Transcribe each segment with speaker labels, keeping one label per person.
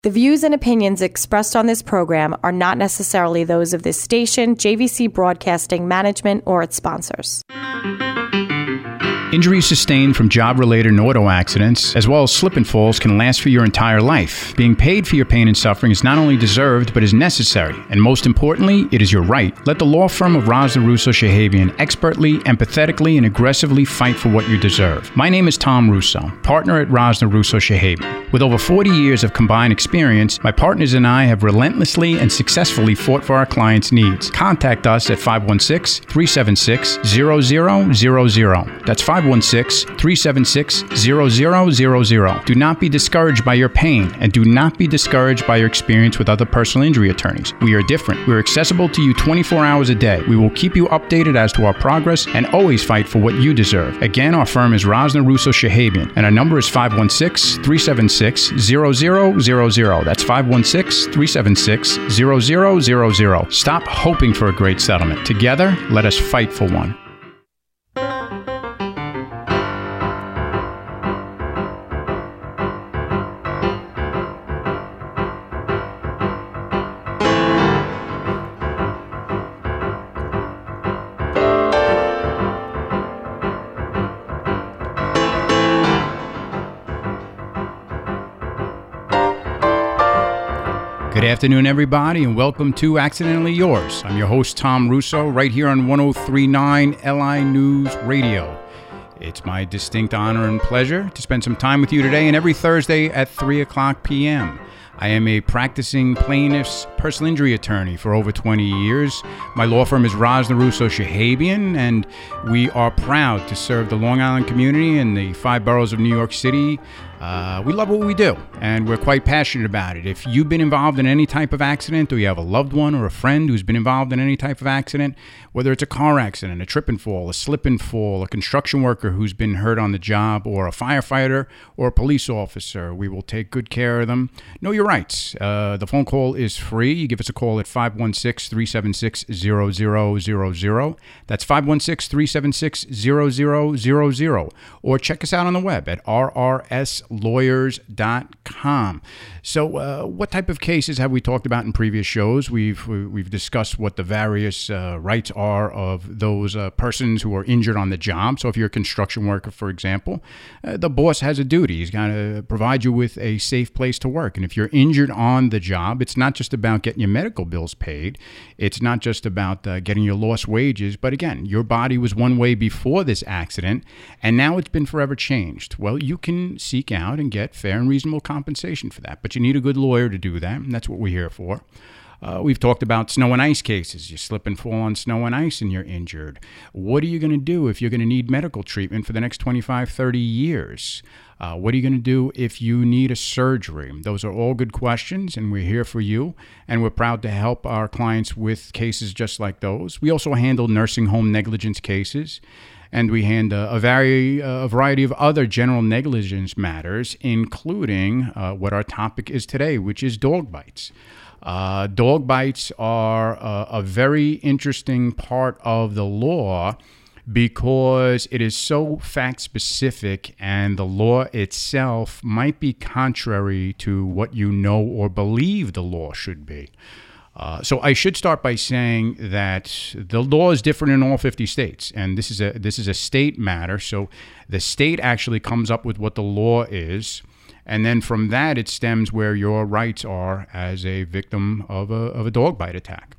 Speaker 1: The views and opinions expressed on this program are not necessarily those of this station, JVC Broadcasting Management, or its sponsors.
Speaker 2: Injuries sustained from job-related and auto accidents, as well as slip and falls, can last for your entire life. Being paid for your pain and suffering is not only deserved, but is necessary. And most importantly, it is your right. Let the law firm of Rosner Russo Shahabian expertly, empathetically, and aggressively fight for what you deserve. My name is Tom Russo, partner at Rosner Russo Shahabian. With over 40 years of combined experience, my partners and I have relentlessly and successfully fought for our clients' needs. Contact us at 516-376-0000. That's 516-376-0000. Do not be discouraged by your pain, and do not be discouraged by your experience with other personal injury attorneys. We are different. We're accessible to you 24 hours a day. We will keep you updated as to our progress and always fight for what you deserve. Again, our firm is Rosner Russo Shahabian, and our number is 516-376-0000. That's 516-376-0000. Stop hoping for a great settlement. Together, let us fight for one. Good afternoon, everybody, and welcome to Accidentally Yours. I'm your host, Tom Russo, right here on 103.9 LI News Radio. It's my distinct honor and pleasure to spend some time with you today and every Thursday at 3 o'clock p.m. I am a practicing plaintiff's personal injury attorney for over 20 years. My law firm is Rosner Russo Shahabian, and we are proud to serve the Long Island community and the 5 boroughs of New York City. We love what we do, and we're quite passionate about it. If you've been involved in any type of accident, or you have a loved one or a friend who's been involved in any type of accident, whether it's a car accident, a trip and fall, a slip and fall, a construction worker who's been hurt on the job, or a firefighter or a police officer, we will take good care of them. Know your rights. The phone call is free. You give us a call at 516-376-0000. That's 516-376-0000. Or check us out on the web at rrslawyers.com. So what type of cases have we talked about in previous shows? We've discussed what the various rights are of those persons who are injured on the job. So if you're a construction worker, for example, the boss has a duty. He's got to provide you with a safe place to work. And if you're injured on the job, it's not just about getting your medical bills paid. It's not just about getting your lost wages. But again, your body was one way before this accident, and now it's been forever changed. Well, you can seek out and get fair and reasonable compensation for that. But you need a good lawyer to do that, and that's what we're here for. We've talked about snow and ice cases. You slip and fall on snow and ice and you're injured. What are you going to do if you're going to need medical treatment for the next 25, 30 years? What are you going to do if you need a surgery? Those are all good questions, and we're here for you, and we're proud to help our clients with cases just like those. We also handle nursing home negligence cases, and we handle a variety of other general negligence matters, including what our topic is today, which is dog bites. Dog bites are a very interesting part of the law because it is so fact-specific, and the law itself might be contrary to what you know or believe the law should be. So I should start by saying that the law is different in all 50 states, and this is a state matter. So the state actually comes up with what the law is, and then from that it stems where your rights are as a victim of a dog bite attack.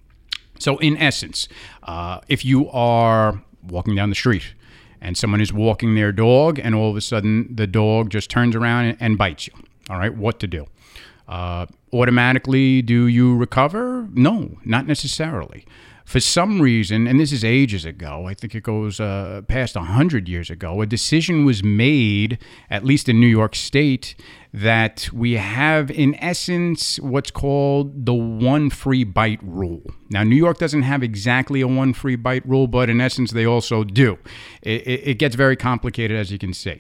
Speaker 2: So in essence, if you are walking down the street and someone is walking their dog, and all of a sudden the dog just turns around and bites you, all right, what to do? Automatically, do you recover? No, not necessarily. For some reason, and this is ages ago, I think it goes past 100 years ago, a decision was made, at least in New York State, that we have, in essence, what's called the one free bite rule. Now, New York doesn't have exactly a one free bite rule, but in essence, they also do. It gets very complicated, as you can see.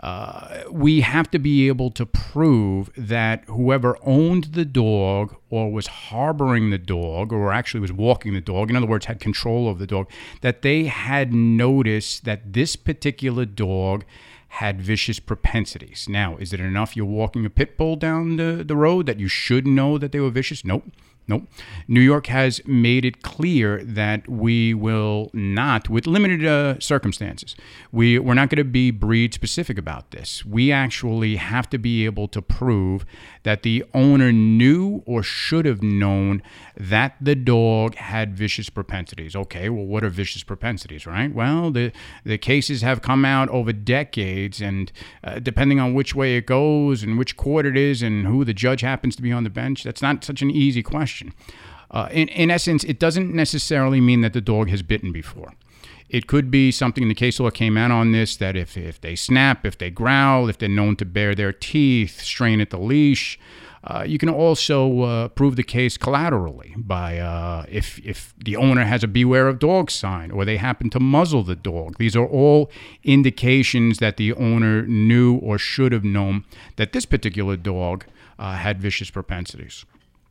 Speaker 2: We have to be able to prove that whoever owned the dog or was harboring the dog or actually was walking the dog, in other words, had control of the dog, that they had noticed that this particular dog had vicious propensities. Now, is it enough you're walking a pit bull down the road that you should know that they were vicious? Nope. New York has made it clear that we will not, with limited circumstances, we're not going to be breed specific about this. We actually have to be able to prove that the owner knew or should have known that the dog had vicious propensities. Okay, well, what are vicious propensities, right? Well, the cases have come out over decades, and depending on which way it goes and which court it is and who the judge happens to be on the bench, that's not such an easy question. In essence, it doesn't necessarily mean that the dog has bitten before. It could be something in the case law came out on this, that if they snap, if they growl, if they're known to bare their teeth, strain at the leash. You can also prove the case collaterally by if the owner has a beware of dog sign or they happen to muzzle the dog. These are all indications that the owner knew or should have known that this particular dog had vicious propensities.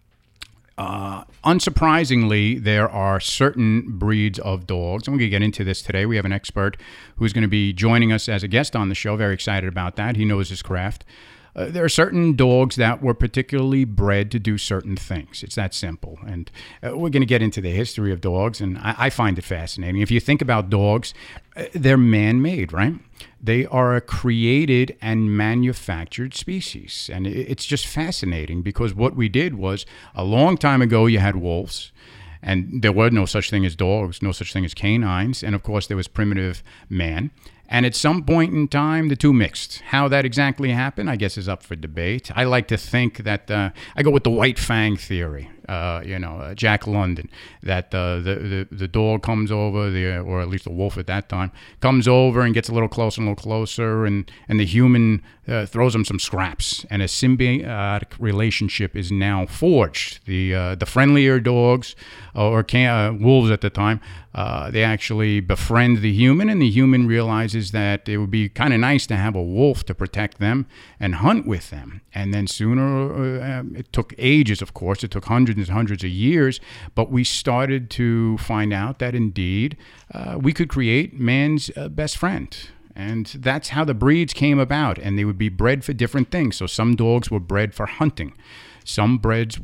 Speaker 2: Unsurprisingly, there are certain breeds of dogs, and we're going to get into this today. We have an expert who's going to be joining us as a guest on the show. Very excited about that. He knows his craft. There are certain dogs that were particularly bred to do certain things. It's that simple. And we're going to get into the history of dogs, and I find it fascinating. If you think about dogs, they're man-made, right? They are a created and manufactured species. And it's just fascinating because what we did was a long time ago you had wolves. And there were no such thing as dogs, no such thing as canines. And, of course, there was primitive man. And at some point in time, the two mixed. How that exactly happened, I guess, is up for debate. I like to think that I go with the white fang theory. Jack London, that the dog comes over, or at least the wolf at that time, comes over and gets a little closer, and the human throws him some scraps, and a symbiotic relationship is now forged. The friendlier dogs, wolves at the time, they actually befriend the human, and the human realizes that it would be kind of nice to have a wolf to protect them and hunt with them. And then sooner, it took ages, of course, it took hundreds and hundreds of years, but we started to find out that indeed we could create man's best friend. And that's how the breeds came about, and they would be bred for different things. So some dogs were bred for hunting. Some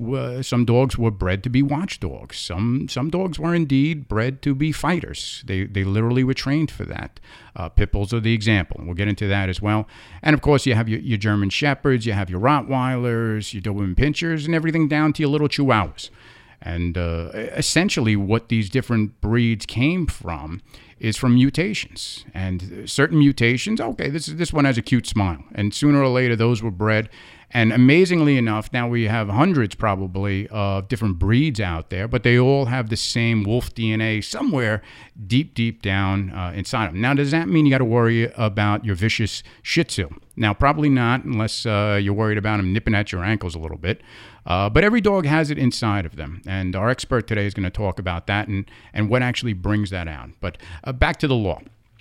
Speaker 2: dogs were bred to be watchdogs. Some dogs were indeed bred to be fighters. They literally were trained for that. Pit bulls are the example, and we'll get into that as well. And of course, you have your German Shepherds, you have your Rottweilers, your Doberman Pinschers, and everything down to your little Chihuahuas. And essentially, what these different breeds came from is from mutations. And certain mutations, okay, this one has a cute smile, and sooner or later, those were bred. And amazingly enough, now we have hundreds probably of different breeds out there, but they all have the same wolf DNA somewhere deep down inside them. Now, does that mean you got to worry about your vicious Shih Tzu? Now, probably not, unless you're worried about them nipping at your ankles a little bit. But every dog has it inside of them. And our expert today is going to talk about that and what actually brings that out. But back to the law.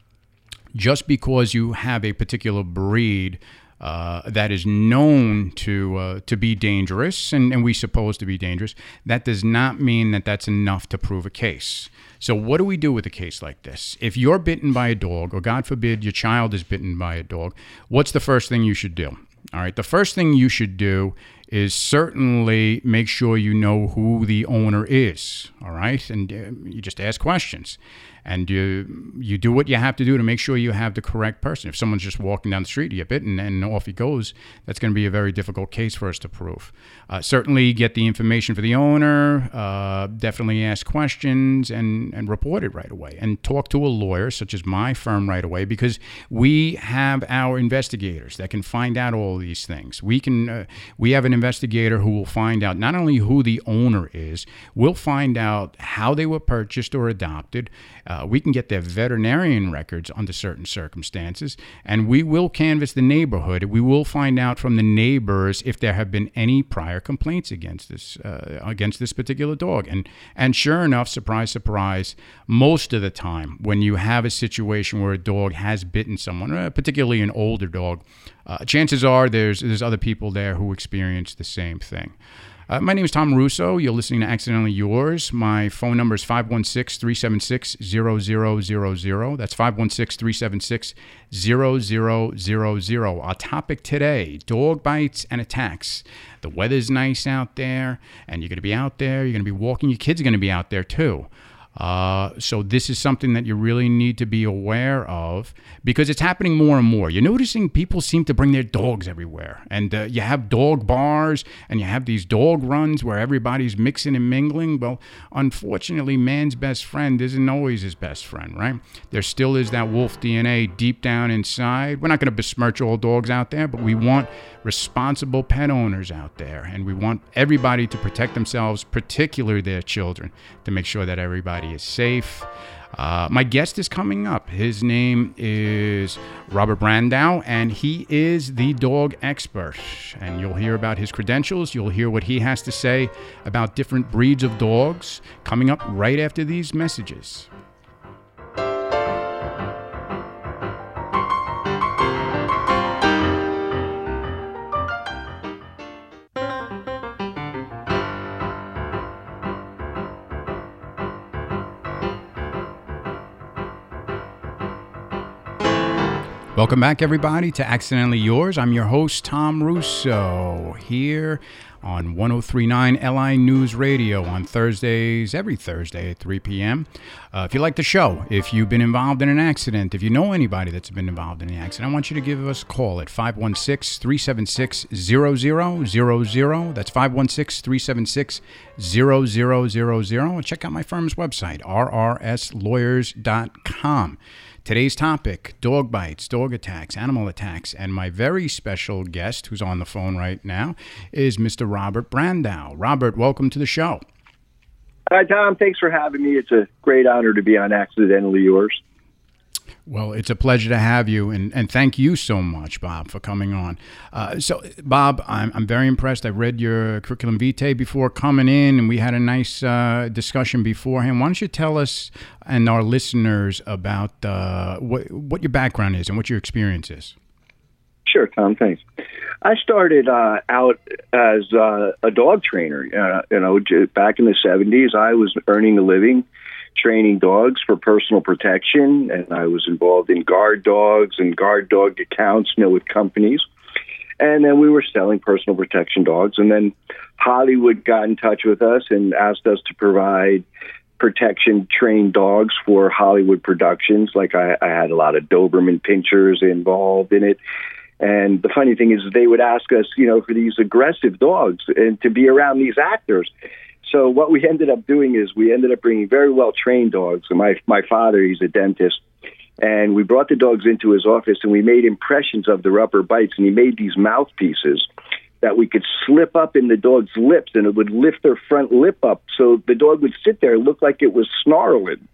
Speaker 2: Just because you have a particular breed that is known to be dangerous, and we suppose to be dangerous, that does not mean that that's enough to prove a case. So what do we do with a case like this? If you're bitten by a dog, or God forbid your child is bitten by a dog, what's the first thing you should do? All right, the first thing you should do is certainly make sure you know who the owner is, all right? And you just ask questions. And you do what you have to do to make sure you have the correct person. If someone's just walking down the street, you get bitten, and off he goes, that's going to be a very difficult case for us to prove. Certainly get the information for the owner, definitely ask questions, and report it right away. And talk to a lawyer, such as my firm, right away, because we have our investigators that can find out all these things. We have an investigator who will find out not only who the owner is, we'll find out how they were purchased or adopted. We can get their veterinarian records under certain circumstances, and we will canvass the neighborhood. We will find out from the neighbors if there have been any prior complaints against this particular dog. And sure enough, surprise, surprise, most of the time when you have a situation where a dog has bitten someone, particularly an older dog, chances are there's other people there who experience the same thing. My name is Tom Russo. You're listening to Accidentally Yours. My phone number is 516-376-0000. That's 516-376-0000. Our topic today, dog bites and attacks. The weather's nice out there, and you're going to be out there. You're going to be walking. Your kids are going to be out there, too. So this is something that you really need to be aware of because it's happening more and more. You're noticing people seem to bring their dogs everywhere, and you have dog bars and you have these dog runs where everybody's mixing and mingling. Well, unfortunately, man's best friend isn't always his best friend, right? There still is that wolf DNA deep down inside. We're not going to besmirch all dogs out there, but we want responsible pet owners out there, and we want everybody to protect themselves, particularly their children, to make sure that everybody is safe. My guest is coming up. His name is Robert Brandow, and he is the dog expert. And you'll hear about his credentials. You'll hear what he has to say about different breeds of dogs coming up right after these messages. Welcome back, everybody, to Accidentally Yours. I'm your host, Tom Russo, here on 103.9 LI News Radio on Thursdays, every Thursday at 3 p.m. If you like the show, if you've been involved in an accident, if you know anybody that's been involved in an accident, I want you to give us a call at 516-376-0000. That's 516-376-0000. Or check out my firm's website, rrslawyers.com. Today's topic, dog bites, dog attacks, animal attacks, and my very special guest, who's on the phone right now, is Mr. Robert Brandow. Robert, welcome to the show.
Speaker 3: Hi, Tom. Thanks for having me. It's a great honor to be on Accidentally Yours.
Speaker 2: Well, it's a pleasure to have you, and thank you so much, Bob, for coming on. So, Bob, I'm very impressed. I read your curriculum vitae before coming in, and we had a nice discussion beforehand. Why don't you tell us and our listeners about what your background is and what your experience is?
Speaker 3: Sure, Tom. Thanks. I started out as a dog trainer. Back in the 70s, I was earning a living training dogs for personal protection, and I was involved in guard dogs and guard dog accounts, with companies. And then we were selling personal protection dogs. And then Hollywood got in touch with us and asked us to provide protection trained dogs for Hollywood productions. Like I had a lot of Doberman pinchers involved in it. And the funny thing is they would ask us, for these aggressive dogs and to be around these actors. So what we ended up doing is we ended up bringing very well-trained dogs. And my father, he's a dentist, and we brought the dogs into his office, and we made impressions of the rubber bites, and he made these mouthpieces that we could slip up in the dog's lips, and it would lift their front lip up, so the dog would sit there and look like it was snarling.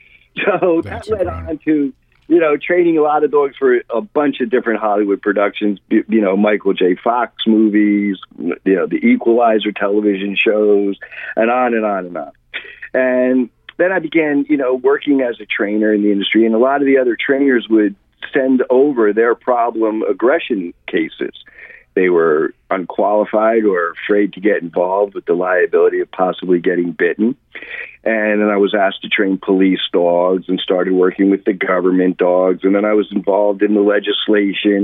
Speaker 3: So that led on to, training a lot of dogs for a bunch of different Hollywood productions, Michael J. Fox movies, the Equalizer television shows, and on and on and on. And then I began, working as a trainer in the industry, and a lot of the other trainers would send over their problem aggression cases. They were unqualified or afraid to get involved with the liability of possibly getting bitten. And then I was asked to train police dogs and started working with the government dogs. And then I was involved in the legislation.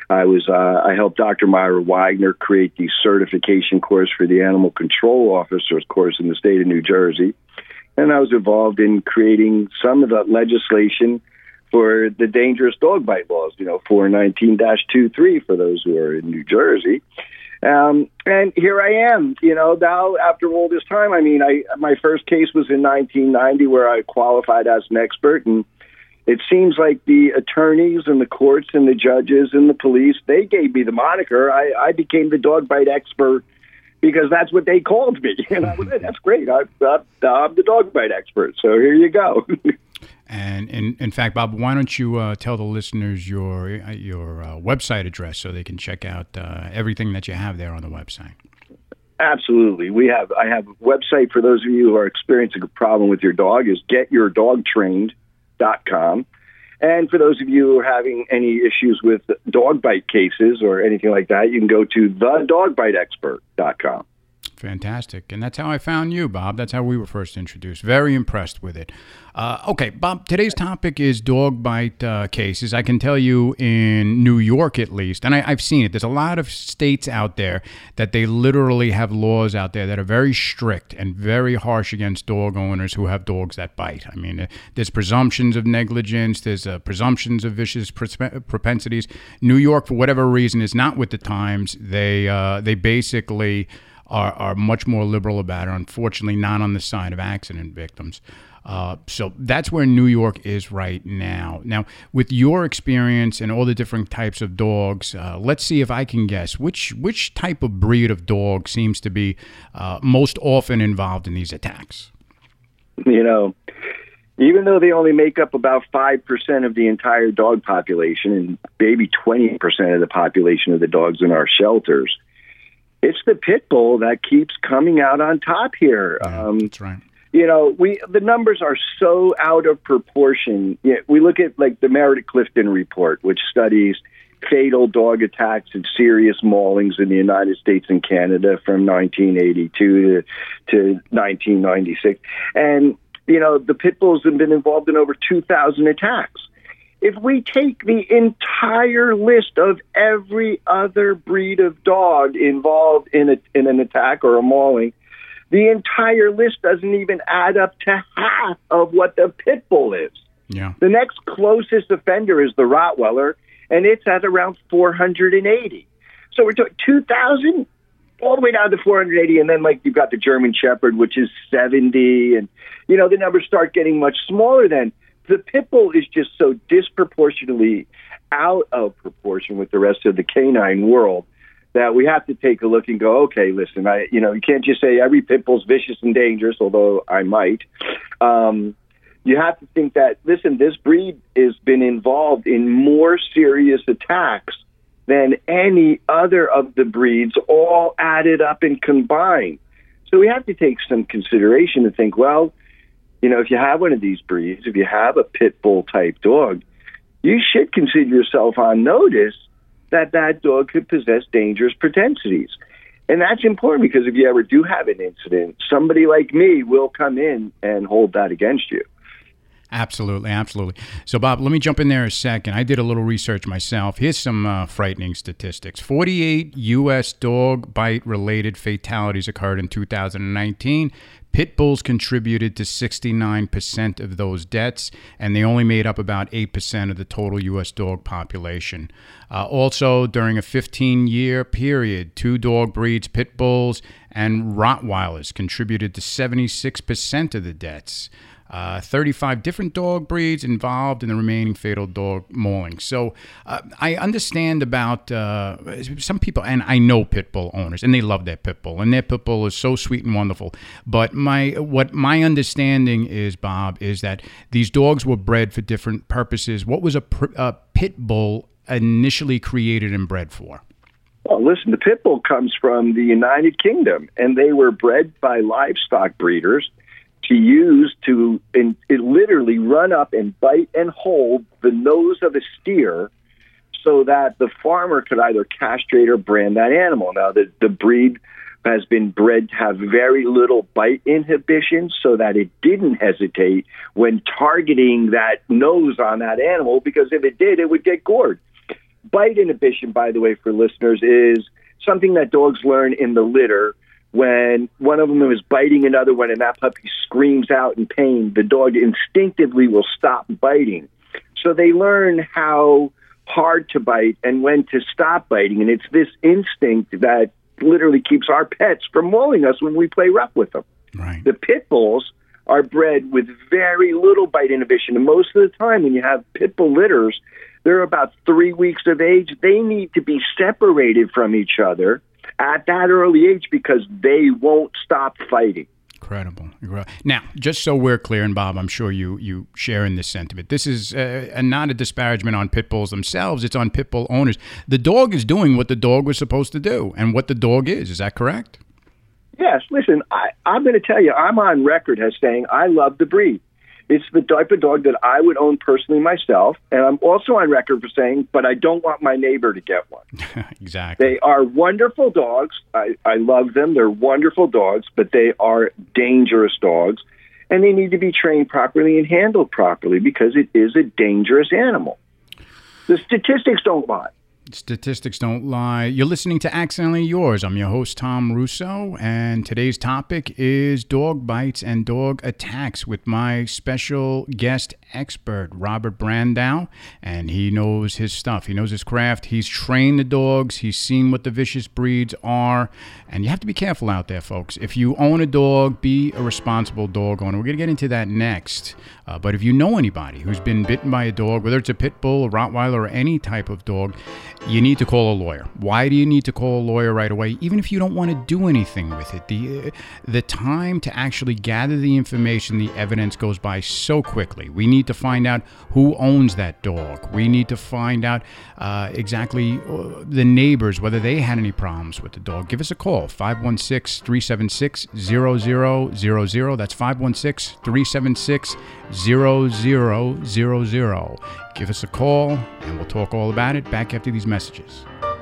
Speaker 3: I helped Dr. Myra Wagner create the certification course for the animal control officers course in the state of New Jersey. And I was involved in creating some of the legislation for the dangerous dog bite laws, 419-23 for those who are in New Jersey. And here I am, now after all this time. My first case was in 1990 where I qualified as an expert, and it seems like the attorneys and the courts and the judges and the police, they gave me the moniker. I became the dog bite expert because that's what they called me. And I said, that's great. I'm the dog bite expert. So here you go.
Speaker 2: And in fact, Bob, why don't you tell the listeners your website address so they can check out everything that you have there on the website?
Speaker 3: Absolutely. I have a website for those of you who are experiencing a problem with your dog is getyourdogtrained.com. And for those of you who are having any issues with dog bite cases or anything like that, you can go to thedogbiteexpert.com.
Speaker 2: Fantastic. And that's how I found you, Bob. That's how we were first introduced. Very impressed with it. Okay, Bob, today's topic is dog bite cases. I can tell you in New York, at least, and I've seen it. There's a lot of states out there that they literally have laws out there that are very strict and very harsh against dog owners who have dogs that bite. I mean, there's presumptions of negligence. There's presumptions of vicious propensities. New York, for whatever reason, is not with the times. They basically are much more liberal about it, unfortunately not on the side of accident victims. So that's where New York is right now. Now, with your experience and all the different types of dogs, let's see if I can guess which type of breed of dog seems to be most often involved in these attacks.
Speaker 3: You know, even though they only make up about 5% of the entire dog population and maybe 20% of the population of the dogs in our shelters, it's the pit bull that keeps coming out on top here.
Speaker 2: Yeah, that's right.
Speaker 3: You know, the numbers are so out of proportion. We look at like the Meredith Clifton report, which studies fatal dog attacks and serious maulings in the United States and Canada from 1982 to 1996. And, you know, the pit bulls have been involved in over 2,000 attacks. If we take the entire list of every other breed of dog involved in an attack or a mauling, the entire list doesn't even add up to half of what the pit bull is.
Speaker 2: Yeah.
Speaker 3: The next closest offender is the Rottweiler, and it's at around 480. So we're talking 2,000 all the way down to 480, and then like you've got the German Shepherd, which is 70, and you know the numbers start getting much smaller then. The pit bull is just so disproportionately out of proportion with the rest of the canine world that we have to take a look and go, okay, listen, you can't just say every pit bull's vicious and dangerous, although I might. You have to think that, listen, this breed has been involved in more serious attacks than any other of the breeds all added up and combined. So we have to take some consideration and think, well, you know, if you have one of these breeds, if you have a pit bull type dog, you should consider yourself on notice that that dog could possess dangerous propensities. And that's important because if you ever do have an incident, somebody like me will come in and hold that against you.
Speaker 2: Absolutely, absolutely. So, Bob, let me jump in there a second. I did a little research myself. Here's some frightening statistics. 48 U.S. dog bite-related fatalities occurred in 2019. Pit bulls contributed to 69% of those deaths, and they only made up about 8% of the total U.S. dog population. Also, during a 15-year period, 2 dog breeds, pit bulls and Rottweilers, contributed to 76% of the deaths. 35 different dog breeds involved in the remaining fatal dog mauling. So I understand about some people, and I know pit bull owners, and they love their pit bull, and their pit bull is so sweet and wonderful. But what my understanding is, Bob, is that these dogs were bred for different purposes. What was a pit bull initially created and bred for?
Speaker 3: Well, listen, the pit bull comes from the United Kingdom, and they were bred by livestock breeders to use to literally run up and bite and hold the nose of a steer so that the farmer could either castrate or brand that animal. Now, the breed has been bred to have very little bite inhibition so that it didn't hesitate when targeting that nose on that animal, because if it did, it would get gored. Bite inhibition, by the way, for listeners, is something that dogs learn in the litter. When one of them is biting another one and that puppy screams out in pain, the dog instinctively will stop biting. So they learn how hard to bite and when to stop biting. And it's this instinct that literally keeps our pets from mauling us when we play rough with them.
Speaker 2: Right.
Speaker 3: The pit bulls are bred with very little bite inhibition. And most of the time when you have pit bull litters, they're about 3 weeks of age. They need to be separated from each other at that early age because they won't stop fighting.
Speaker 2: Incredible. Now, just so we're clear, and Bob, I'm sure you share in this sentiment, this is not a disparagement on pit bulls themselves. It's on pit bull owners. The dog is doing what the dog was supposed to do and what the dog is. Is that correct?
Speaker 3: Yes. Listen, I'm going to tell you, I'm on record as saying I love the breed. It's the type of dog that I would own personally myself. And I'm also on record for saying, but I don't want my neighbor to get one.
Speaker 2: Exactly.
Speaker 3: They are wonderful dogs. I love them. They're wonderful dogs, but they are dangerous dogs. And they need to be trained properly and handled properly because it is a dangerous animal. The statistics don't lie.
Speaker 2: Statistics don't lie. You're listening to Accidentally Yours. I'm your host, Tom Russo, and today's topic is dog bites and dog attacks with my special guest expert, Robert Brandow, and he knows his stuff. He knows his craft. He's trained the dogs. He's seen what the vicious breeds are, and you have to be careful out there, folks. If you own a dog, be a responsible dog owner. We're going to get into that next, but if you know anybody who's been bitten by a dog, whether it's a pit bull, a Rottweiler, or any type of dog, you need to call a lawyer. Why do you need to call a lawyer right away? Even if you don't want to do anything with it, the time to actually gather the information, the evidence goes by so quickly. We need to find out who owns that dog. We need to find out exactly the neighbors, whether they had any problems with the dog. Give us a call, 516-376-0000. That's 516-376-0000. Give us a call, and we'll talk all about it back after these messages.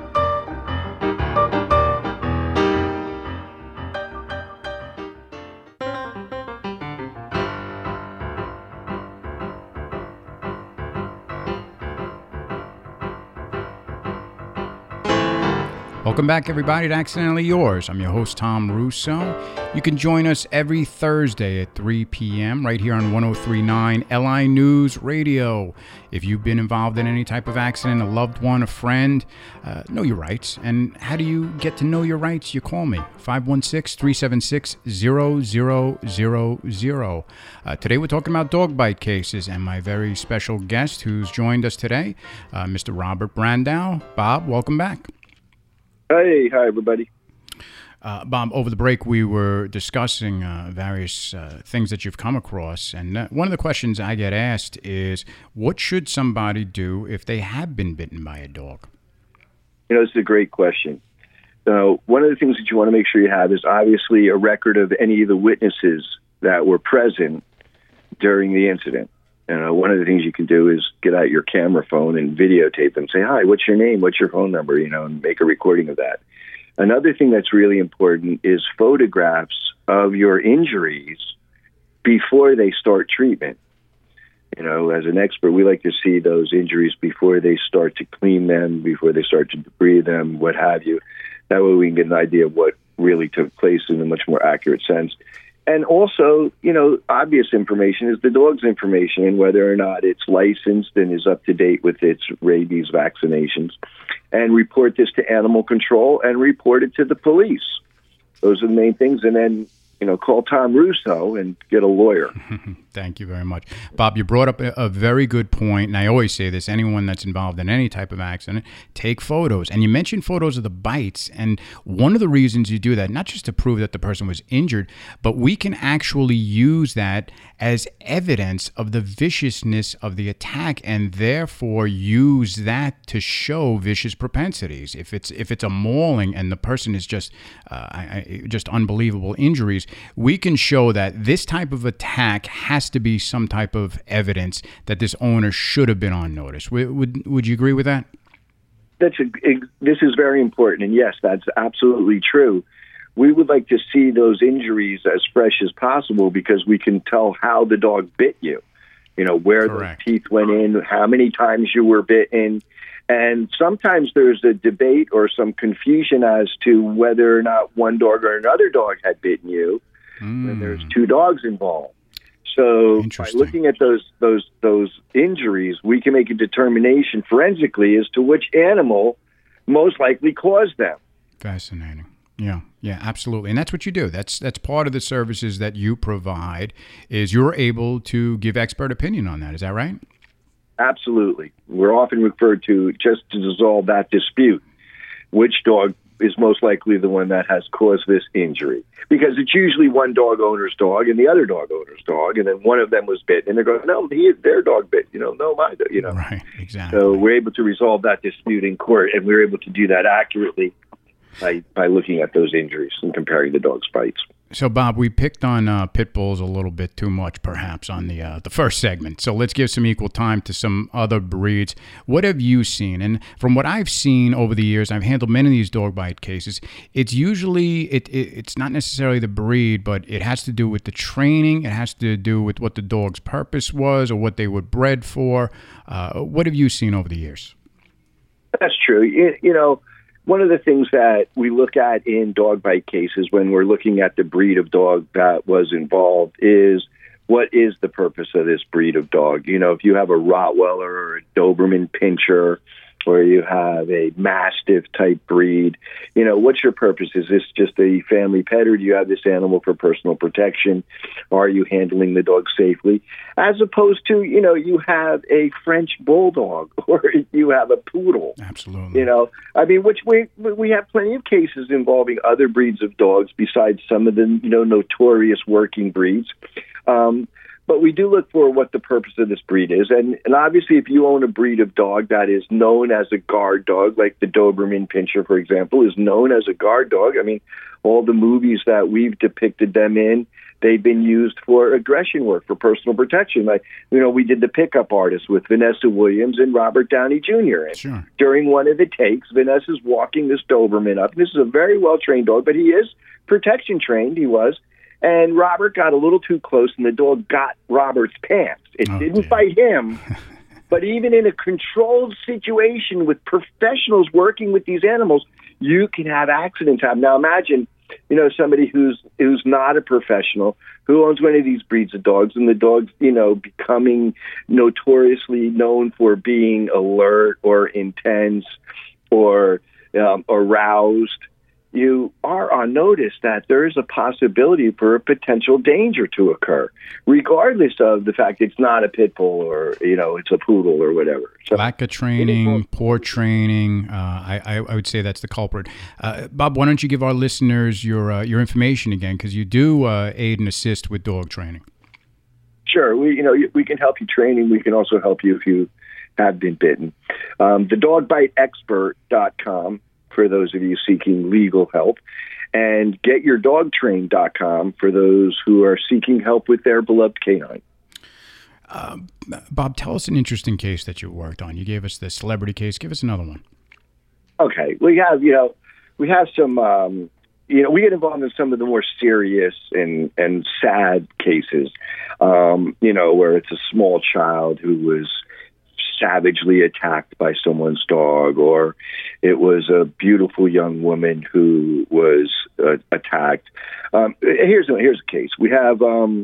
Speaker 2: Welcome back, everybody, to Accidentally Yours. I'm your host, Tom Russo. You can join us every Thursday at 3 p.m. right here on 103.9 LI News Radio. If you've been involved in any type of accident, a loved one, a friend, know your rights. And how do you get to know your rights? You call me, 516-376-0000. Today we're talking about dog bite cases, and my very special guest who's joined us today, Mr. Robert Brandow. Bob, welcome back.
Speaker 3: Hey, hi, everybody.
Speaker 2: Bob, over the break, we were discussing various things that you've come across. And one of the questions I get asked is, what should somebody do if they have been bitten by a dog?
Speaker 3: You know, it's a great question. So one of the things that you want to make sure you have is obviously a record of any of the witnesses that were present during the incident. One of the things you can do is get out your camera phone and videotape them. Say, hi, what's your name? What's your phone number? And make a recording of that. Another thing that's really important is photographs of your injuries before they start treatment. As an expert, we like to see those injuries before they start to clean them, before they start to debride them, what have you. That way we can get an idea of what really took place in a much more accurate sense. And also, obvious information is the dog's information and whether or not it's licensed and is up to date with its rabies vaccinations. And report this to animal control and report it to the police. Those are the main things. And then, call Tom Russo and get a lawyer.
Speaker 2: Thank you very much. Bob, you brought up a very good point, and I always say this, anyone that's involved in any type of accident, take photos. And you mentioned photos of the bites, and one of the reasons you do that, not just to prove that the person was injured, but we can actually use that as evidence of the viciousness of the attack, and therefore use that to show vicious propensities. If it's a mauling and the person is just unbelievable injuries, we can show that this type of attack has to be some type of evidence that this owner should have been on notice. Would you agree with that?
Speaker 3: This is very important, and yes, that's absolutely true. We would like to see those injuries as fresh as possible because we can tell how the dog bit you, where
Speaker 2: Correct.
Speaker 3: The teeth went in, how many times you were bitten. And sometimes there's a debate or some confusion as to whether or not one dog or another dog had bitten you when there's two dogs involved. So by looking at those injuries, we can make a determination forensically as to which animal most likely caused them.
Speaker 2: Fascinating. Yeah, absolutely. And that's what you do. That's part of the services that you provide, is you're able to give expert opinion on that. Is that right?
Speaker 3: Absolutely. We're often referred to just to dissolve that dispute. Which dog is most likely the one that has caused this injury? Because it's usually one dog owner's dog and the other dog owner's dog, and then one of them was bitten, and they're going, no, their dog bit, no, my dog,
Speaker 2: Right, exactly.
Speaker 3: So we're able to resolve that dispute in court, and we're able to do that accurately by looking at those injuries and comparing the dog's bites.
Speaker 2: So, Bob, we picked on pit bulls a little bit too much, perhaps, on the first segment. So let's give some equal time to some other breeds. What have you seen? And from what I've seen over the years, I've handled many of these dog bite cases. It's usually, it's not necessarily the breed, but it has to do with the training. It has to do with what the dog's purpose was or what they were bred for. What have you seen over the years?
Speaker 3: That's true. You know, one of the things that we look at in dog bite cases when we're looking at the breed of dog that was involved is what is the purpose of this breed of dog? You know, if you have a Rottweiler or a Doberman Pinscher or you have a Mastiff type breed, you know, what's your purpose? Is this just a family pet, or do you have this animal for personal protection? Are you handling the dog safely? As opposed to, you know, you have a French Bulldog or you have a Poodle.
Speaker 2: Absolutely.
Speaker 3: You know, I mean, which we have plenty of cases involving other breeds of dogs besides some of the, you know, notorious working breeds. But we do look for what the purpose of this breed is. And obviously, if you own a breed of dog that is known as a guard dog, like the Doberman Pinscher, for example, is known as a guard dog. I mean, all the movies that we've depicted them in, they've been used for aggression work, for personal protection. Like, you know, we did The Pickup Artist with Vanessa Williams and Robert Downey Jr. And
Speaker 2: sure.
Speaker 3: During one of the takes, Vanessa's walking this Doberman up. This is a very well-trained dog, but he is protection trained, he was. And Robert got a little too close, and the dog got Robert's pants. It didn't bite him, but even in a controlled situation with professionals working with these animals, you can have accidents happen. Now imagine, you know, somebody who's not a professional, who owns one of these breeds of dogs, and the dog's, you know, becoming notoriously known for being alert or intense or aroused. You are on notice that there is a possibility for a potential danger to occur, regardless of the fact it's not a pit bull or, you know, it's a poodle or whatever. So,
Speaker 2: lack of training, poor training, I would say that's the culprit. Bob, why don't you give our listeners your information again, because you do aid and assist with dog training.
Speaker 3: Sure. We can help you training. We can also help you if you have been bitten. TheDogBiteExpert.com. for those of you seeking legal help, and GetYourDogTrained.com for those who are seeking help with their beloved canine.
Speaker 2: Bob, tell us an interesting case that you worked on. You gave us the celebrity case. Give us another one.
Speaker 3: Okay. We have some, we get involved in some of the more serious and sad cases, where it's a small child who was savagely attacked by someone's dog, or it was a beautiful young woman who was attacked. Here's a case. We have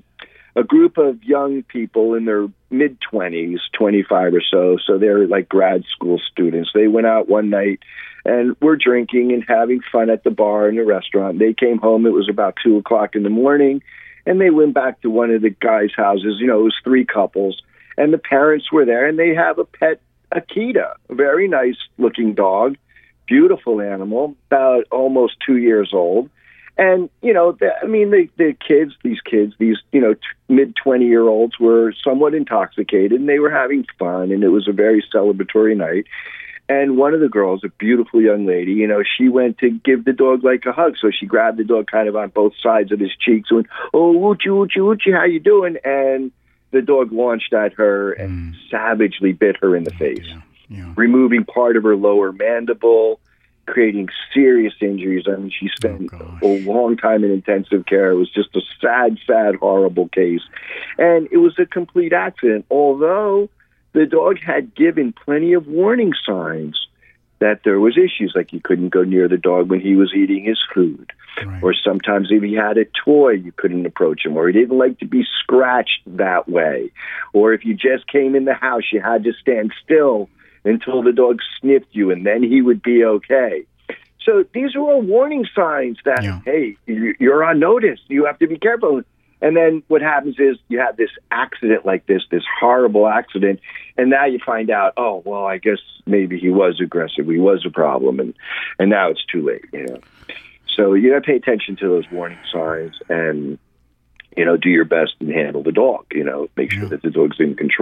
Speaker 3: a group of young people in their mid-20s, 25 or so, so they're like grad school students. They went out one night and were drinking and having fun at the bar in the restaurant. They came home. It was about 2 o'clock in the morning, and they went back to one of the guys' houses. It was three couples. And the parents were there, and they have a pet Akita, a very nice-looking dog, beautiful animal, about almost 2 years old. And, the kids, these mid-20-year-olds were somewhat intoxicated, and they were having fun, and it was a very celebratory night. And one of the girls, a beautiful young lady, she went to give the dog like a hug. So she grabbed the dog kind of on both sides of his cheeks and went, "Oh, Woochie, Woochie, Woochie, how you doing?" And the dog launched at her and savagely bit her in the face, removing part of her lower mandible, creating serious injuries. I mean, she spent a long time in intensive care. It was just a sad, horrible case. And it was a complete accident, although the dog had given plenty of warning signs that there was issues, like you couldn't go near the dog when he was eating his food. Right. Or sometimes if he had a toy, you couldn't approach him, or he didn't like to be scratched that way. Or if you just came in the house, you had to stand still until the dog sniffed you, and then he would be okay. So these are all warning signs that, hey, you're on notice. You have to be careful. And then what happens is you have this accident like this horrible accident, and now you find out, oh, well, I guess maybe he was aggressive. He was a problem, and now it's too late, So you got to pay attention to those warning signs and, do your best and handle the dog, make sure that the dog's in control.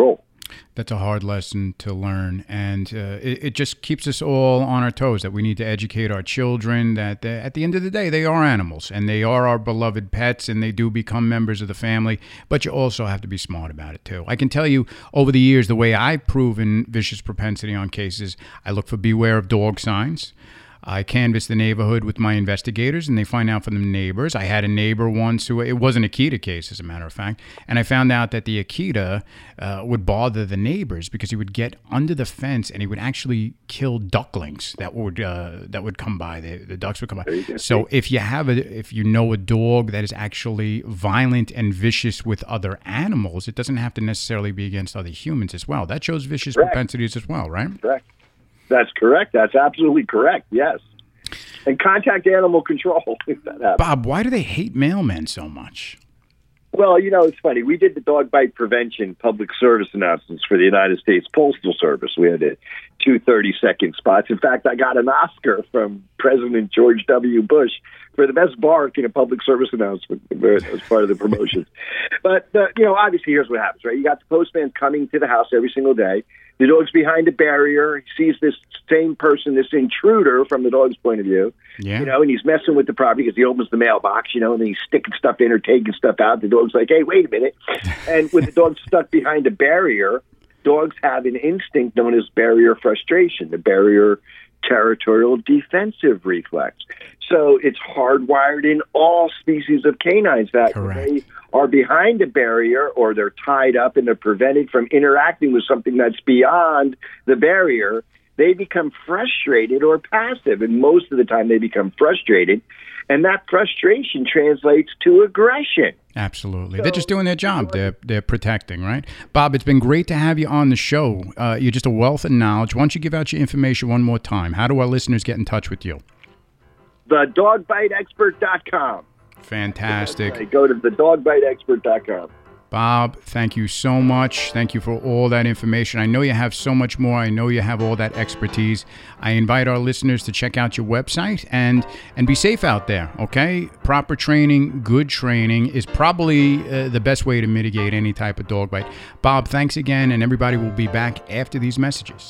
Speaker 2: That's a hard lesson to learn, and it just keeps us all on our toes, that we need to educate our children that at the end of the day, they are animals, and they are our beloved pets, and they do become members of the family, but you also have to be smart about it, too. I can tell you, over the years, the way I've proven vicious propensity on cases, I look for beware of dog signs. I canvassed the neighborhood with my investigators, and they find out from the neighbors. I had a neighbor once who, it was an Akita case, as a matter of fact, and I found out that the Akita would bother the neighbors because he would get under the fence and he would actually kill ducklings that would come by. The ducks would come by. So if you know a dog that is actually violent and vicious with other animals, it doesn't have to necessarily be against other humans as well. That shows vicious propensities as well, right?
Speaker 3: Correct. That's correct. That's absolutely correct. Yes. And contact animal control if that happens.
Speaker 2: Bob, why do they hate mailmen so much?
Speaker 3: Well, it's funny. We did the dog bite prevention public service announcements for the United States Postal Service. We had 2 30-second spots. In fact, I got an Oscar from President George W. Bush for the best bark in a public service announcement as part of the promotions. But, obviously, here's what happens, right? You got the postman coming to the house every single day. The dog's behind a barrier. He sees this same person, this intruder from the dog's point of view, and he's messing with the property because he opens the mailbox, and then he's sticking stuff in or taking stuff out. The dog's like, hey, wait a minute. And with the dog stuck behind a barrier, dogs have an instinct known as barrier frustration, the barrier territorial defensive reflex. So it's hardwired in all species of canines that when they are behind a barrier or they're tied up and they're prevented from interacting with something that's beyond the barrier, they become frustrated or passive. And most of the time they become frustrated. And that frustration translates to aggression.
Speaker 2: Absolutely. They're just doing their job. They're protecting, right? Bob, it's been great to have you on the show. You're just a wealth of knowledge. Why don't you give out your information one more time? How do our listeners get in touch with you?
Speaker 3: TheDogBiteExpert.com.
Speaker 2: Fantastic.
Speaker 3: Go to TheDogBiteExpert.com.
Speaker 2: Bob, thank you so much. Thank you for all that information. I know you have so much more. I know you have all that expertise. I invite our listeners to check out your website and be safe out there, okay? Proper training, good training is probably the best way to mitigate any type of dog bite. Bob, thanks again, and everybody will be back after these messages.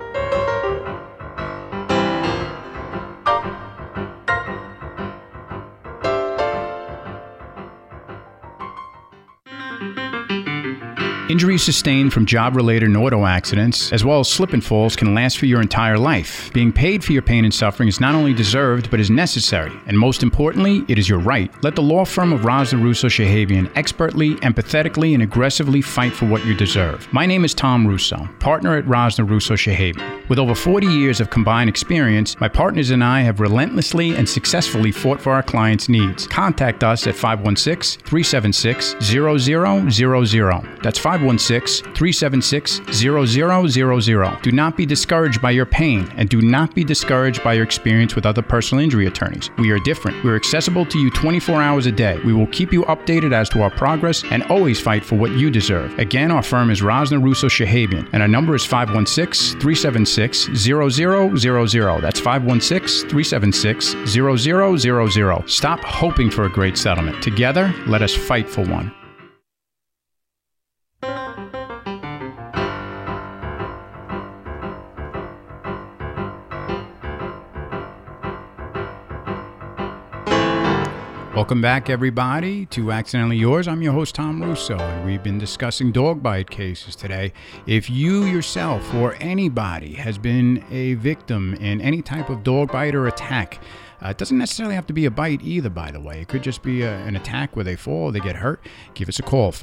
Speaker 2: Injuries sustained from job-related and auto accidents, as well as slip and falls, can last for your entire life. Being paid for your pain and suffering is not only deserved, but is necessary. And most importantly, it is your right. Let the law firm of Rosner Russo Shahabian expertly, empathetically, and aggressively fight for what you deserve. My name is Tom Russo, partner at Rosner Russo Shahabian. With over 40 years of combined experience, my partners and I have relentlessly and successfully fought for our clients' needs. Contact us at 516-376-0000. That's 516-376-0000. Do not be discouraged by your pain, and do not be discouraged by your experience with other personal injury attorneys. We are different. We're accessible to you 24 hours a day. We will keep you updated as to our progress and always fight for what you deserve. Again, our firm is Rosner Russo Shahabian, and our number is 516-376-0000. That's 516-376-0000. Stop hoping for a great settlement. Together, let us fight for one. Welcome back, everybody, to Accidentally Yours. I'm your host, Tom Russo, and we've been discussing dog bite cases today. If you yourself or anybody has been a victim in any type of dog bite or attack, it doesn't necessarily have to be a bite either, by the way. It could just be an attack where they fall, they get hurt. Give us a call,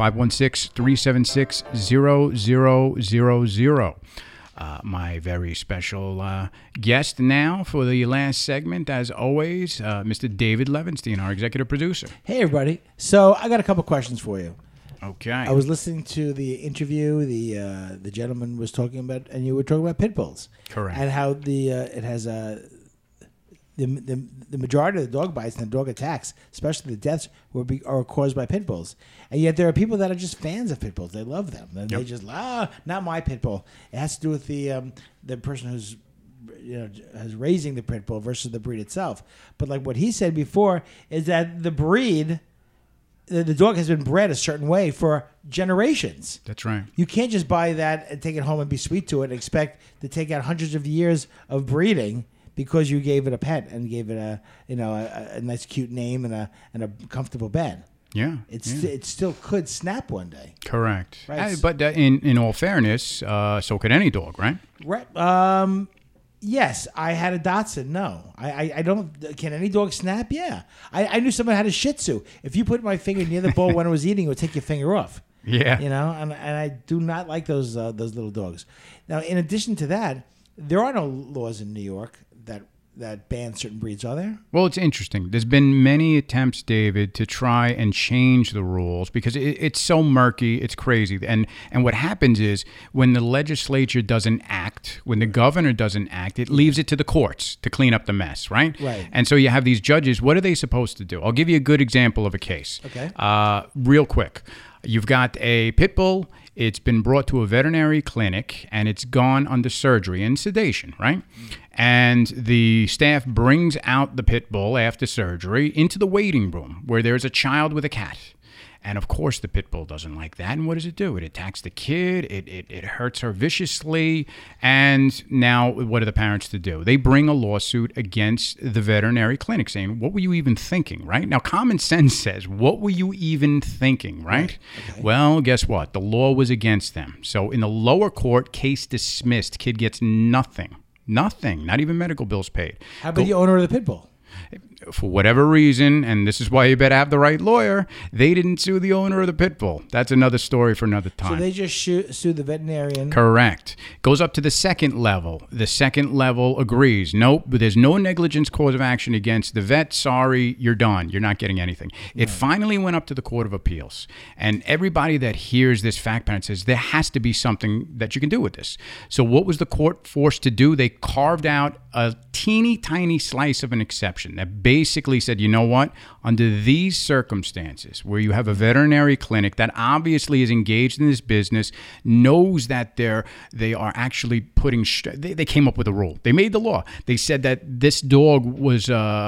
Speaker 2: 516-376-0000. My very special guest now for the last segment, as always, Mr. David Levenstein, our executive producer.
Speaker 4: Hey, everybody. So I got a couple questions for you.
Speaker 2: Okay.
Speaker 4: I was listening to the interview the gentleman was talking about, and you were talking about pit bulls.
Speaker 2: Correct.
Speaker 4: And how it has the majority of the dog bites and the dog attacks, especially the deaths, are caused by pit bulls. And yet there are people that are just fans of pit bulls. They love them. They just, not my pit bull. It has to do with the person who's raising the pit bull versus the breed itself. But like what he said before is that the breed the dog has been bred a certain way for generations.
Speaker 2: That's right.
Speaker 4: You can't just buy that and take it home and be sweet to it and expect to take out hundreds of years of breeding because you gave it a pet and gave it a nice cute name and a comfortable bed.
Speaker 2: Yeah.
Speaker 4: It still could snap one day.
Speaker 2: Correct.
Speaker 4: Right.
Speaker 2: But in all fairness, so could any dog, right?
Speaker 4: Right. Yes, I had a Dachshund. No, I don't. Can any dog snap? Yeah, I knew someone had a Shih Tzu. If you put my finger near the bowl when it was eating, it would take your finger off.
Speaker 2: Yeah,
Speaker 4: and I do not like those little dogs. Now, in addition to that, there are no laws in New York that ban certain breeds, are there?
Speaker 2: Well, it's interesting. There's been many attempts, David, to try and change the rules because it's so murky, it's crazy. And what happens is when the legislature doesn't act, when the governor doesn't act, it leaves it to the courts to clean up the mess, right?
Speaker 4: Right.
Speaker 2: And so you have these judges. What are they supposed to do? I'll give you a good example of a case.
Speaker 4: Okay.
Speaker 2: Real quick. You've got a pit bull. It's been brought to a veterinary clinic, and it's gone under surgery and sedation, right? And the staff brings out the pit bull after surgery into the waiting room where there's a child with a cat. And, of course, the pit bull doesn't like that. And what does it do? It attacks the kid. It hurts her viciously. And now what are the parents to do? They bring a lawsuit against the veterinary clinic saying, what were you even thinking, right? Now, common sense says, what were you even thinking, right? Okay. Well, guess what? The law was against them. So in the lower court, case dismissed. Kid gets nothing. Nothing. Not even medical bills paid.
Speaker 4: How about the owner of the pit bull?
Speaker 2: For whatever reason, and this is why you better have the right lawyer, they didn't sue the owner of the pit bull. That's another story for another time.
Speaker 4: So they just sue the veterinarian?
Speaker 2: Correct. Goes up to the second level. The second level agrees. Nope, but there's no negligence cause of action against the vet. Sorry, you're done. You're not getting anything. It finally went up to the Court of Appeals. And everybody that hears this fact pattern says there has to be something that you can do with this. So what was the court forced to do? They carved out a teeny tiny slice of an exception that basically said, you know what, under these circumstances where you have a veterinary clinic that obviously is engaged in this business, knows that they are actually putting, they came up with a rule. They made the law. They said that this dog was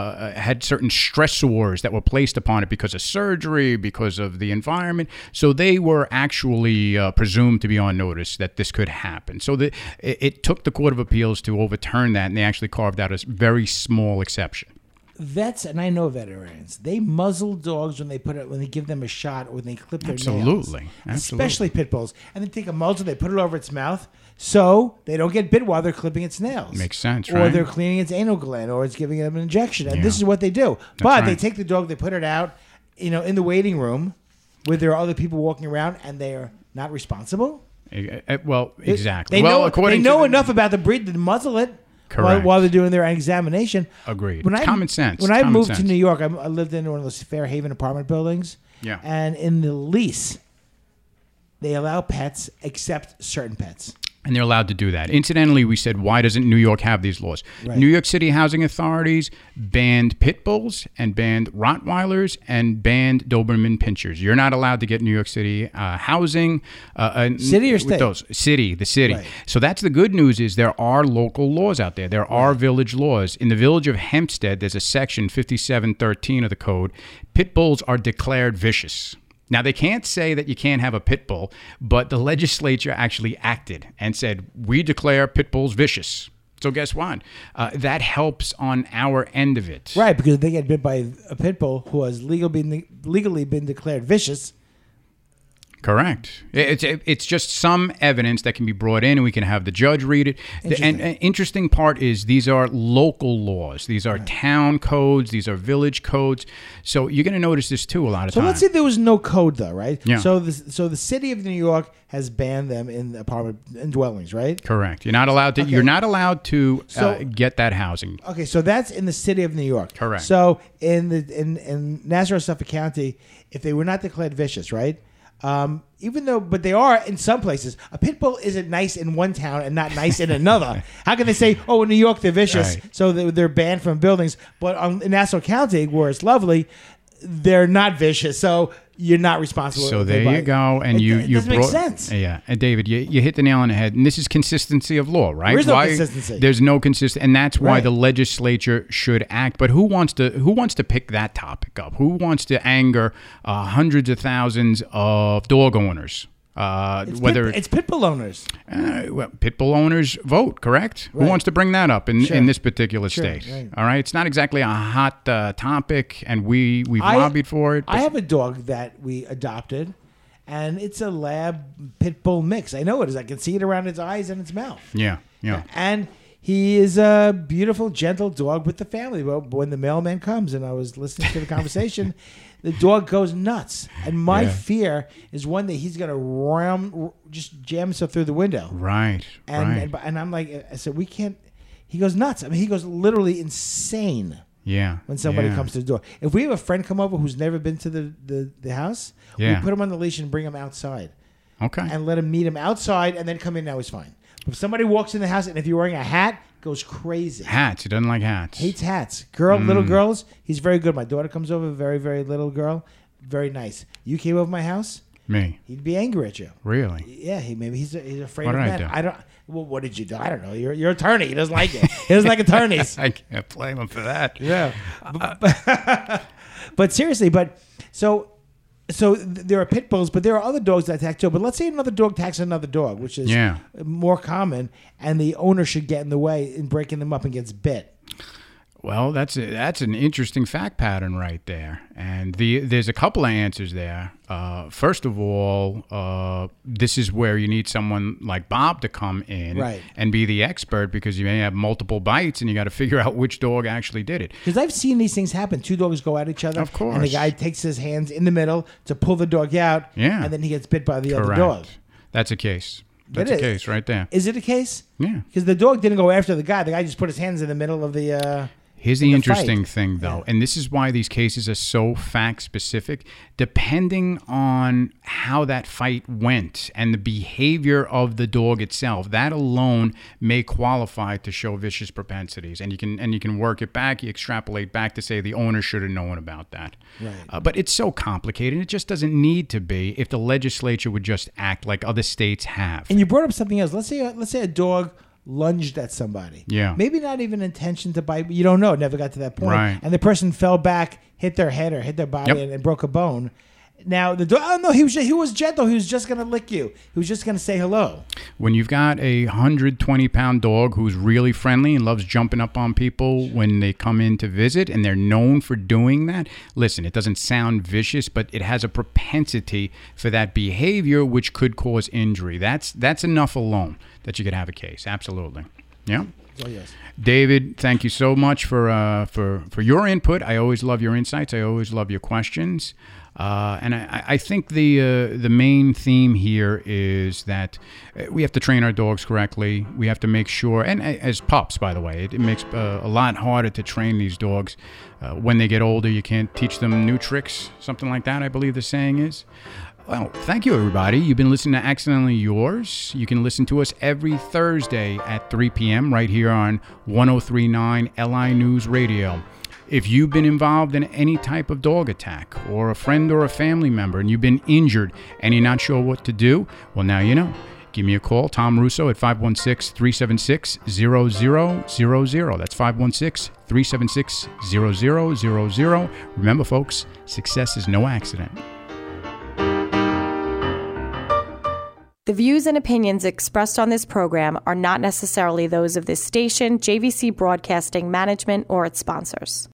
Speaker 2: had certain stressors that were placed upon it because of surgery, because of the environment. So they were actually presumed to be on notice that this could happen. So it took the Court of Appeals to overturn that, and they actually carved out a very small exception.
Speaker 4: Vets, and I know veterinarians, they muzzle dogs when they give them a shot or when they clip their nails.
Speaker 2: Absolutely.
Speaker 4: Especially pit bulls. And they take a muzzle, they put it over its mouth so they don't get bit while they're clipping its nails.
Speaker 2: Makes sense, right?
Speaker 4: Or they're cleaning its anal gland, or it's giving them an injection. And this is what they do. They take the dog, they put it out, in the waiting room where there are other people walking around, and they are not responsible.
Speaker 2: Well, exactly.
Speaker 4: They know enough about the breed to muzzle it.
Speaker 2: Correct.
Speaker 4: While they're doing their examination.
Speaker 2: Agreed. Common sense.
Speaker 4: When I moved to New York, I lived in one of those Fairhaven apartment buildings.
Speaker 2: Yeah.
Speaker 4: And in the lease, they allow pets except certain pets.
Speaker 2: And they're allowed to do that. Incidentally, we said, why doesn't New York have these laws?
Speaker 4: Right.
Speaker 2: New York City housing authorities banned pit bulls and banned Rottweilers and banned Doberman Pinschers. You're not allowed to get New York City housing.
Speaker 4: City or state?
Speaker 2: The city.
Speaker 4: Right.
Speaker 2: So that's the good news is there are local laws out there. There are village laws. In the village of Hempstead, there's a section 5713 of the code. Pit bulls are declared vicious. Now, they can't say that you can't have a pit bull, but the legislature actually acted and said, we declare pit bulls vicious. So guess what? That helps on our end of it.
Speaker 4: Right, because if they get bit by a pit bull who has legally been declared vicious.
Speaker 2: Correct. It's just some evidence that can be brought in, and we can have the judge read it. And interesting part is these are local laws. These are town codes. These are village codes. So you're going to notice this too a lot of times.
Speaker 4: So let's say there was no code though, right?
Speaker 2: Yeah.
Speaker 4: So the city of New York has banned them in dwellings, right?
Speaker 2: Correct. You're not allowed to. Okay. You're not allowed to get that housing.
Speaker 4: Okay, so that's in the city of New York.
Speaker 2: Correct.
Speaker 4: So in Nassau, Suffolk County, if they were not declared vicious, right? But they are in some places. A pit bull isn't nice in one town and not nice in another. How can they say, in New York they're vicious, so they're banned from buildings, but in Nassau County, where it's lovely, they're not vicious, so you're not responsible.
Speaker 2: So there you go, and you
Speaker 4: doesn't make sense.
Speaker 2: Yeah, and David, you hit the nail on the head, and this is consistency of law, right?
Speaker 4: There's no consistency.
Speaker 2: There's no consistency, and that's why
Speaker 4: Right.
Speaker 2: the legislature should act. But who wants to pick that topic up? Who wants to anger hundreds of thousands of dog owners?
Speaker 4: It's pit bull owners.
Speaker 2: Pit bull owners vote, correct?
Speaker 4: Right.
Speaker 2: Who wants to bring that up in this particular
Speaker 4: Sure,
Speaker 2: state?
Speaker 4: right.
Speaker 2: All right, it's not exactly a hot topic, and we've lobbied for it.
Speaker 4: I have a dog that we adopted, and it's a lab pit bull mix. I know it is. I can see it around its eyes and its mouth.
Speaker 2: Yeah.
Speaker 4: And he is a beautiful, gentle dog with the family. But when the mailman comes, and I was listening to the conversation, the dog goes nuts. And my fear is one day he's going to just jam himself through the window.
Speaker 2: Right.
Speaker 4: And I'm like, I said, we can't. He goes nuts. I mean, he goes literally insane.
Speaker 2: Yeah.
Speaker 4: When somebody comes to the door. If we have a friend come over who's never been to the house, we put him on the leash and bring him outside.
Speaker 2: Okay.
Speaker 4: And let him meet him outside and then come in. Now he's fine. If somebody walks in the house and if you're wearing a hat, goes crazy.
Speaker 2: Hats. He doesn't like hats.
Speaker 4: Hates hats. Little girls, he's very good. My daughter comes over, very, very little girl. Very nice. You came over my house,
Speaker 2: Me.
Speaker 4: he'd be angry at you.
Speaker 2: Really?
Speaker 4: Yeah, he's afraid
Speaker 2: What
Speaker 4: of
Speaker 2: did I
Speaker 4: men.
Speaker 2: do?
Speaker 4: I don't. Well, what did you do? I don't know. You're attorney. He doesn't like it. He doesn't like attorneys.
Speaker 2: I can't blame him for that.
Speaker 4: Yeah. But seriously, so there are pit bulls, but there are other dogs that attack too. But let's say another dog attacks another dog, which is more common, and the owner should get in the way in breaking them up and gets bit.
Speaker 2: Well, that's an interesting fact pattern right there, and there's a couple of answers there. First of all, this is where you need someone like Bob to come in and be the expert, because you may have multiple bites, and you got to figure out which dog actually did it.
Speaker 4: Because I've seen these things happen. Two dogs go at each other,
Speaker 2: Of course.
Speaker 4: and the guy takes his hands in the middle to pull the dog out, and then he gets bit by the other dog.
Speaker 2: That's a case. That's a case right there.
Speaker 4: Is it a case?
Speaker 2: Yeah.
Speaker 4: Because the dog didn't go after the guy. The guy just put his hands in the middle of the...
Speaker 2: Here's the interesting thing, though, and this is why these cases are so fact-specific. Depending on how that fight went and the behavior of the dog itself, that alone may qualify to show vicious propensities. And you can work it back, you extrapolate back to say the owner should have known about that.
Speaker 4: Right.
Speaker 2: But it's so complicated. It just doesn't need to be if the legislature would just act like other states have.
Speaker 4: And you brought up something else. Let's say a dog lunged at somebody.
Speaker 2: Yeah.
Speaker 4: Maybe not even intention to bite, but you don't know. It never got to that point.
Speaker 2: Right.
Speaker 4: And the person fell back, hit their head or hit their body and broke a bone. Now, the dog, oh no, he was gentle. He was just going to lick you. He was just going to say hello.
Speaker 2: When you've got a 120-pound dog who's really friendly and loves jumping up on people when they come in to visit, and they're known for doing that, listen, it doesn't sound vicious, but it has a propensity for that behavior, which could cause injury. That's enough alone that you could have a case. Absolutely. Yeah.
Speaker 4: Oh, yes.
Speaker 2: David, thank you so much for your input. I always love your insights. I always love your questions. And I think the main theme here is that we have to train our dogs correctly. We have to make sure, and as pups, by the way, it makes a lot harder to train these dogs. When they get older, you can't teach them new tricks, something like that, I believe the saying is. Well, thank you, everybody. You've been listening to Accidentally Yours. You can listen to us every Thursday at 3 p.m. right here on 103.9 LI News Radio. If you've been involved in any type of dog attack, or a friend or a family member, and you've been injured and you're not sure what to do, well, now you know. Give me a call, Tom Russo, at 516-376-0000. That's 516-376-0000. Remember, folks, success is no accident.
Speaker 1: The views and opinions expressed on this program are not necessarily those of this station, JVC Broadcasting Management, or its sponsors.